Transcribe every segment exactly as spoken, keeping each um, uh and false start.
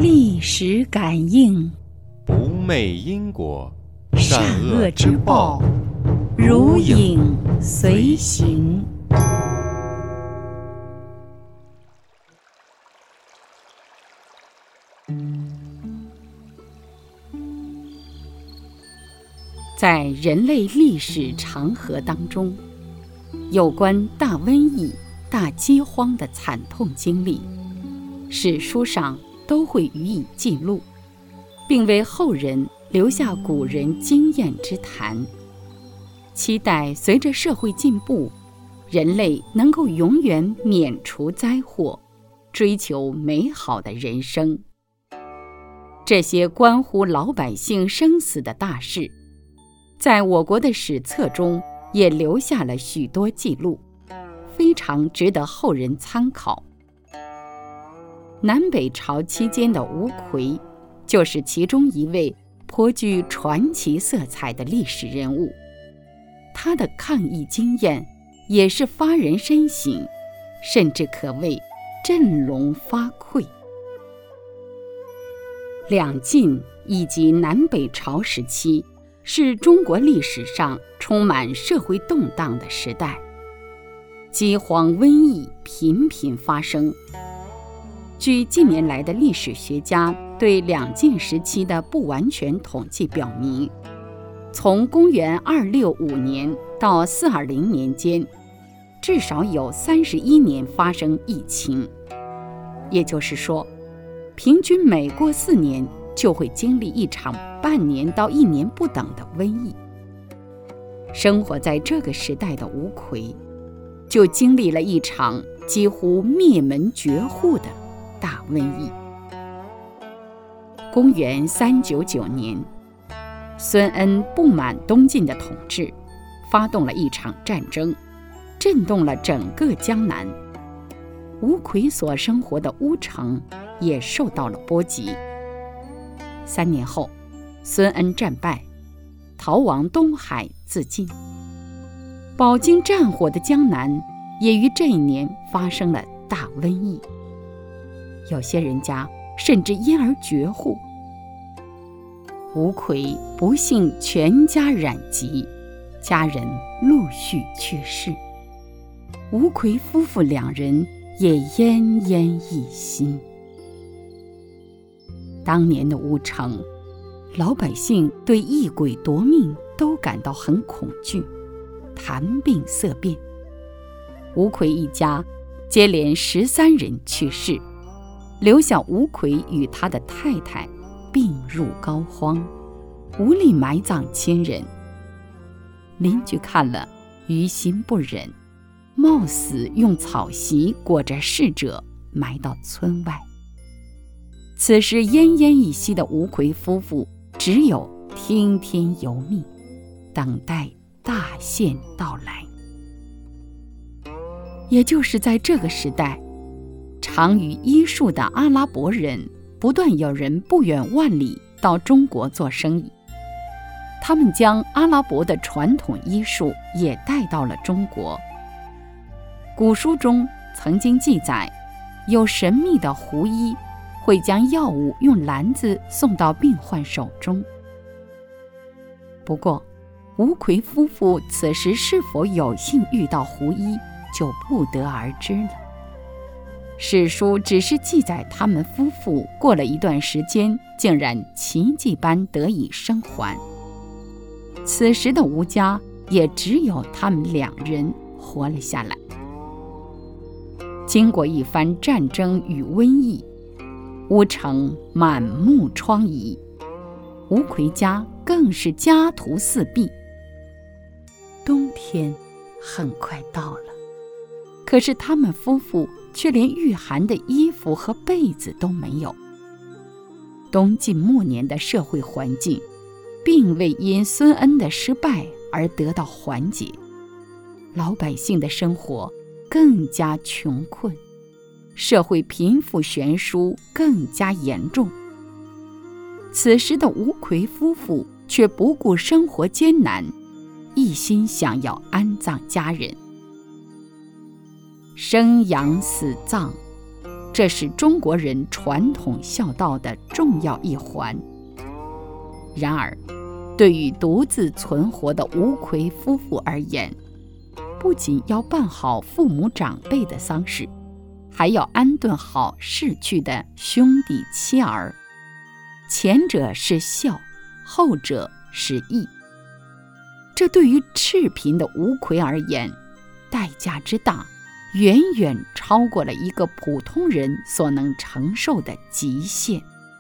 历史感应， 不昧因果， 善恶之报如影随形。在人类历史长河当中，有关大瘟疫、大饥荒的惨痛经历，史书上都会予以记录，并为后人留下古人经验之谈，期待随着社会进步，人类能够永远免除灾祸，追求美好的人生。这些关乎老百姓生死的大事，在我国的史册中也留下了许多记录，非常值得后人参考。南北朝期间的吴奎，就是其中一位颇具传奇色彩的历史人物。他的抗疫经验也是发人深省，甚至可谓振聋发聩。两晋以及南北朝时期是中国历史上充满社会动荡的时代，饥荒瘟疫频频发生。据近年来的历史学家对两晋时期的不完全统计表明，从公元二六五年到四二零年间，至少有三十一年发生疫情，也就是说，平均每过四年就会经历一场半年到一年不等的瘟疫。生活在这个时代的吴奎，就经历了一场几乎灭门绝户的大瘟疫。公元三九九年，孙恩不满东晋的统治，发动了一场战争，震动了整个江南。吴奎所生活的乌城也受到了波及。三年后，孙恩战败，逃往东海自尽。饱经战火的江南也于这一年发生了大瘟疫，有些人家甚至因而绝户。吴奎不幸全家染疾，家人陆续去世，吴奎夫妇两人也奄奄一息。当年的乌城，老百姓对异鬼夺命都感到很恐惧，谈病色变。吴奎一家接连十三人去世，留下吴奎与他的太太病入膏肓，无力埋葬亲人。邻居看了于心不忍，冒死用草席裹着逝者埋到村外。此时奄奄一息的吴奎夫妇只有听天由命，等待大限到来。也就是在这个时代，长于医术的阿拉伯人不断有人不远万里到中国做生意，他们将阿拉伯的传统医术也带到了中国。古书中曾经记载，有神秘的狐医会将药物用篮子送到病患手中。不过，吴奎夫妇此时是否有幸遇到狐医，就不得而知了。史书只是记载他们夫妇过了一段时间，竟然奇迹般得以生还。此时的吴家也只有他们两人活了下来。经过一番战争与瘟疫，乌城满目疮痍，吴奎家更是家徒四壁。冬天很快到了，可是他们夫妇却连御寒的衣服和被子都没有。东晋末年的社会环境并未因孙恩的失败而得到缓解，老百姓的生活更加穷困，社会贫富悬殊更加严重。此时的吴奎夫妇却不顾生活艰难，一心想要安葬家人。生养死葬， 这是中国人传统孝道的重要一环。然而，对于独自存活的吴奎夫妇而言，不仅要办好父母长辈的丧事，还要安顿好逝去的兄弟妻儿。前者是孝，后者是义。这对于赤贫的吴奎而言，代价之大，远远超过了一个普通人所能承受的极限。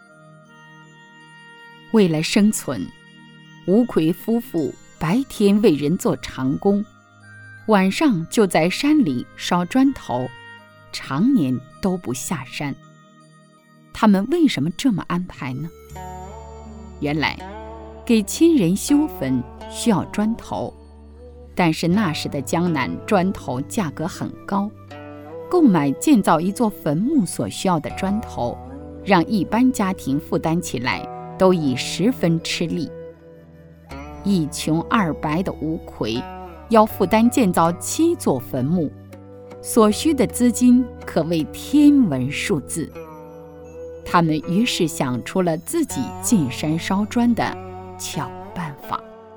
为了生存，吴奎夫妇白天为人做长工，晚上就在山里烧砖头，常年都不下山。他们为什么这么安排呢？原来，给亲人修坟需要砖头，但是那时的江南砖头价格很高，购买建造一座坟墓所需要的砖头，让一般家庭负担起来都已十分吃力。一穷二白的吴奎要负担建造七座坟墓，所需的资金可谓天文数字。他们于是想出了自己进山烧砖的巧办法。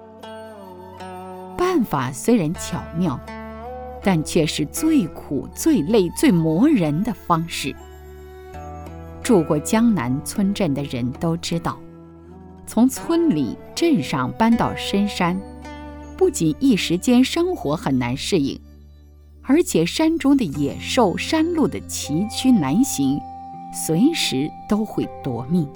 办法虽然巧妙，但却是最苦、最累、最磨人的方式。住过江南村镇的人都知道，从村里、镇上搬到深山，不仅一时间生活很难适应，而且山中的野兽、山路的崎岖难行，随时都会夺命。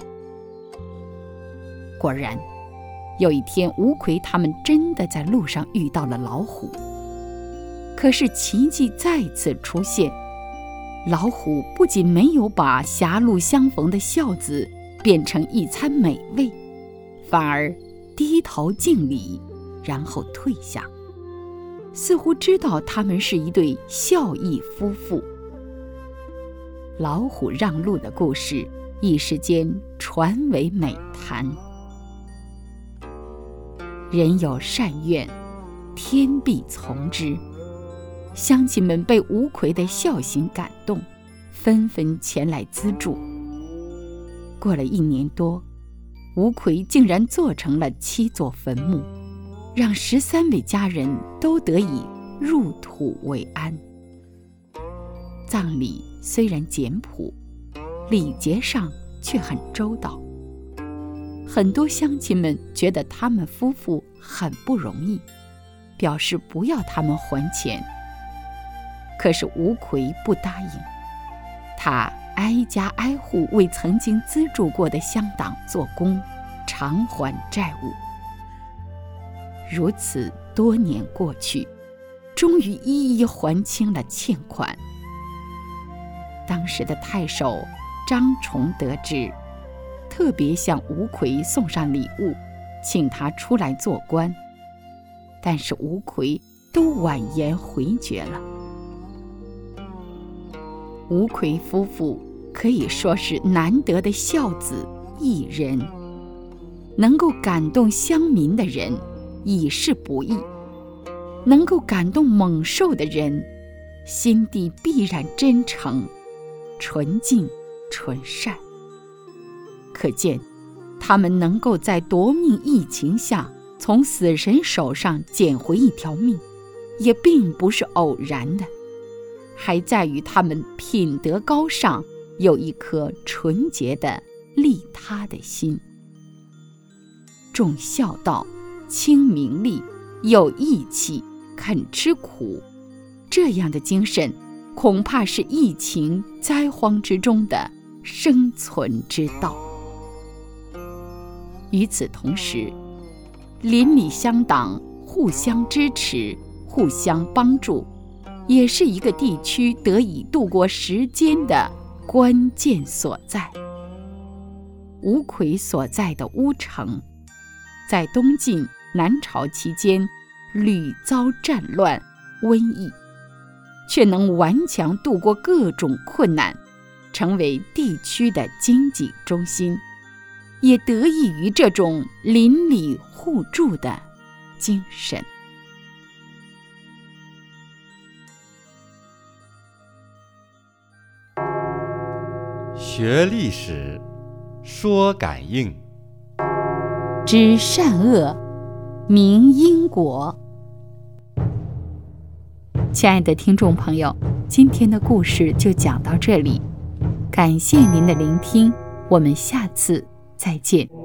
果然，有一天，吴奎他们真的在路上遇到了老虎。可是奇迹再次出现，老虎不仅没有把狭路相逢的孝子变成一餐美味，反而低头敬礼，然后退下，似乎知道他们是一对孝义夫妇。老虎让路的故事一时间传为美谈。人有善愿，天必从之。乡亲们被吴奎的孝行感动，纷纷前来资助。过了一年多，吴奎竟然做成了七座坟墓，让十三位家人都得以入土为安。葬礼虽然简朴，礼节上却很周到。很多乡亲们觉得他们夫妇很不容易，表示不要他们还钱。可是吴奎不答应，他挨家挨户为曾经资助过的乡党做工，偿还债务。如此多年过去，终于一一还清了欠款。当时的太守张崇得知，特别向吴奎送上礼物，请他出来做官，但是吴奎都婉言回绝了。吴奎夫妇可以说是难得的孝子义人，能够感动乡民的人已是不易，能够感动猛兽的人，心地必然真诚、纯净、纯善。可见，他们能够在夺命疫情下从死神手上捡回一条命，也并不是偶然的，还在于他们品德高尚，有一颗纯洁的利他的心。重孝道，轻名利，有义气，肯吃苦，这样的精神恐怕是疫情灾荒之中的生存之道。与此同时，邻里乡党互相支持，互相帮助，也是一个地区得以度过时间的关键所在。吴奎所在的乌城，在东晋、南朝期间屡遭战乱、瘟疫，却能顽强度过各种困难，成为地区的经济中心，也得益于这种邻里互助的精神。 学历史，说感应， 知善恶，明因果。亲爱的听众朋友，今天的故事就讲到这里，感谢您的聆听，我们下次再见。